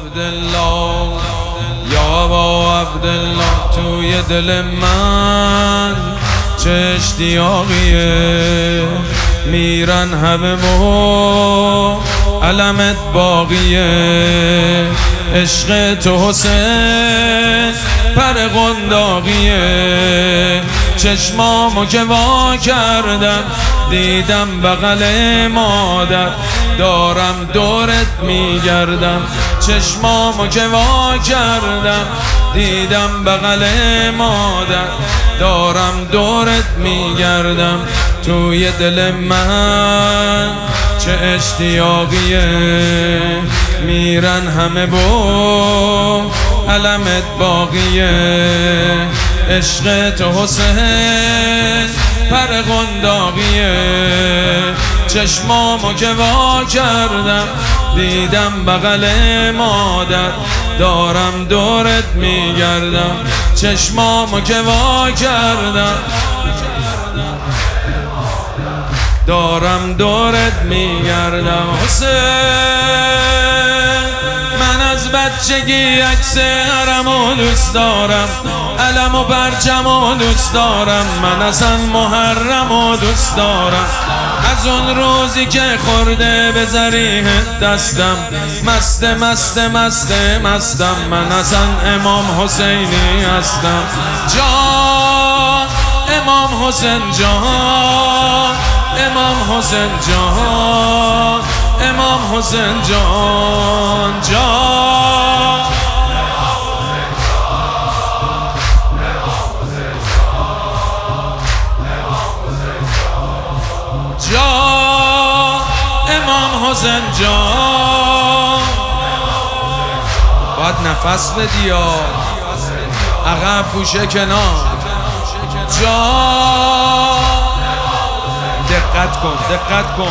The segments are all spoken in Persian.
عبدالله یا ابا عبدالله توی دل من چه اشتیاقیه، میرن همه و علمت باقیه، عشق تو حسین پر قنداقیه، چشمامو که وا کردم دیدم بغل مادر، دارم دورت میگردم، چشمامو که وا کردم دیدم بغل مادر، دارم دورت میگردم، توی دل من چه اشتیاقیه، میرن همه با علمت باقیه، عشق تو حسین پر قنداقیه، چشمامو که وا کردم دیدم بغل مادر، دارم دورت میگردم، چشمامو که وا کردم دارم دورت میگردم. حسین من از بچگی عکس حرمو دوست دارم، علم و پرچمو دوست دارم، من اصلا محرمو دوست دارم، از اون روزی که خورده به ذریح دستم، مست مست مست مستم، من اصلا امام حسینی هستم. جان امام حسین جان، امام حسین جان، امام حسین جان جان، جان امام حسین جان. باید نفس بدی یا عقب گوشه کنار. جان دقت کن دقت کن.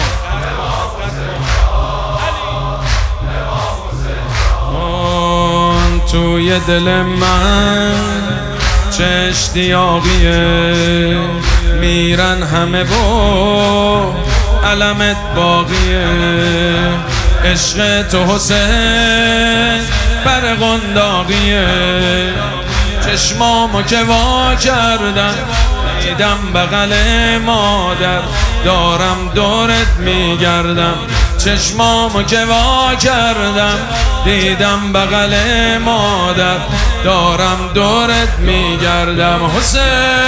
توی دل من چه اشتیاقیه، میرن همه با علمت باقیه، عشق تو حسین پر قنداقیه، چشمامو که وا کردم دیدم بغل مادر، دارم دورت میگردم، چشمامو که وا کردم دیدم بغل مادر، دارم دورت میگردم. حسین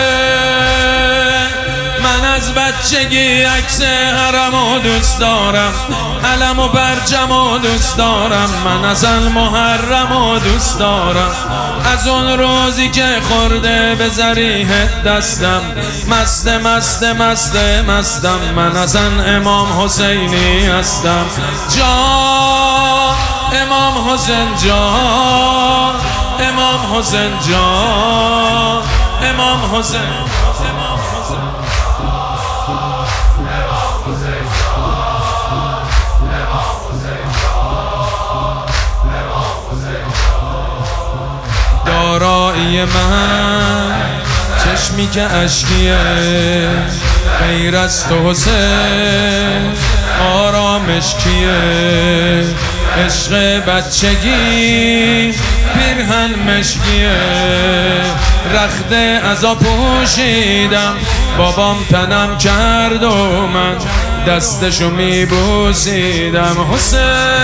من از بچگی عکس حرمو دوست دارم، علم و پرچمو دوست دارم، من اصلا محرمو دوست دارم، از اون روزی که خورده به ذریح دستم، مست مست مست مستم، من اصلا امام حسینی هستم. جان امام حسین جان، امام حسین جان، امام حسین. دارایی من چشمی که اشکیه، غیر از تو حسین آرامش کیه، عشق بچگی پیرهن مشکیه، رخت عزا پوشیدم، بابام تنم کرد و من دستشو میبوسیدم. حسین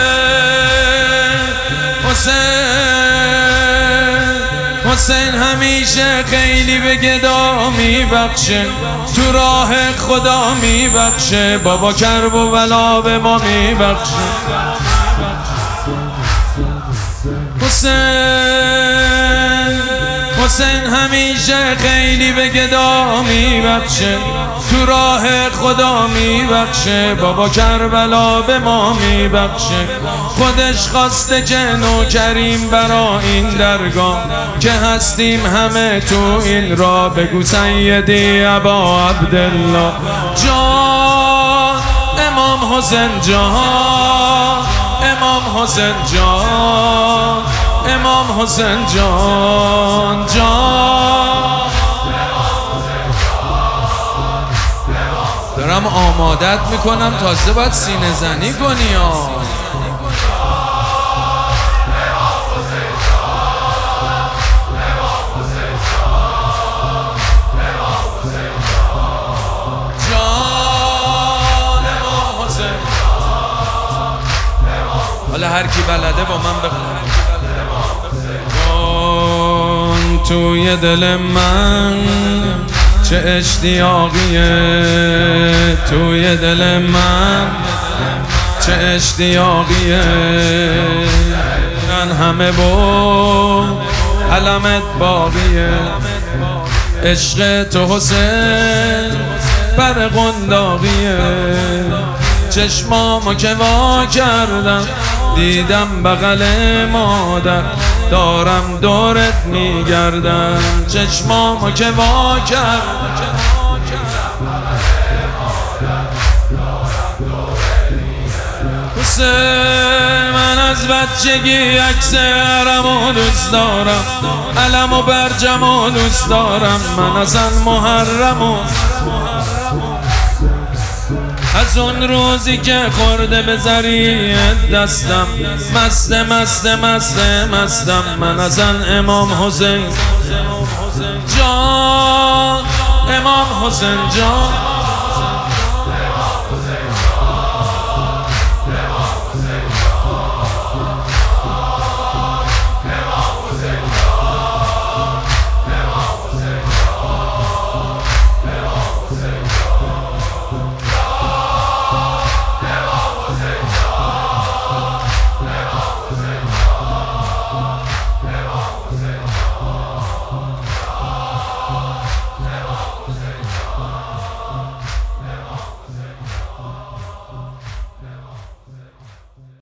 حسین حسین همیشه خیلی به گدا میبخشه، تو راه خدا میبخشه، بابا کرب و بلا به ما میبخشه. حسین همیشه خیلی به گدا میبخشه، تو راه خدا میبخشه، بابا کربلا به ما میبخشه، خودش خواسته که نوکریم برا این درگاه، که هستیم همه تو این را، بگو سیدی ابا عبدالله. جان امام حسین جان، امام حسین جان، امام حسین جان جان. دارم آمادت میکنم، تازه باید سینه زنی کنی ها. حالا هر کی بلده با من بخون. جان توی دل من چه اشتیاقیه، توی دل من چه اشتیاقیه، من همه با علمت باقیه، عشق تو حسین بر قنداقیه، چشمامو که وا کردم دیدم بغل مادر، دارم دورت میگردم، چشمامو که وا کردم حسین، من از بچگی عکس حرمو دوست دارم، علم و برجمو دوست دارم، من اصلا محرمو از اون روزی که خورده به زریع دستم، مستم، من اصلا امام حسین جان، امام حسین جان.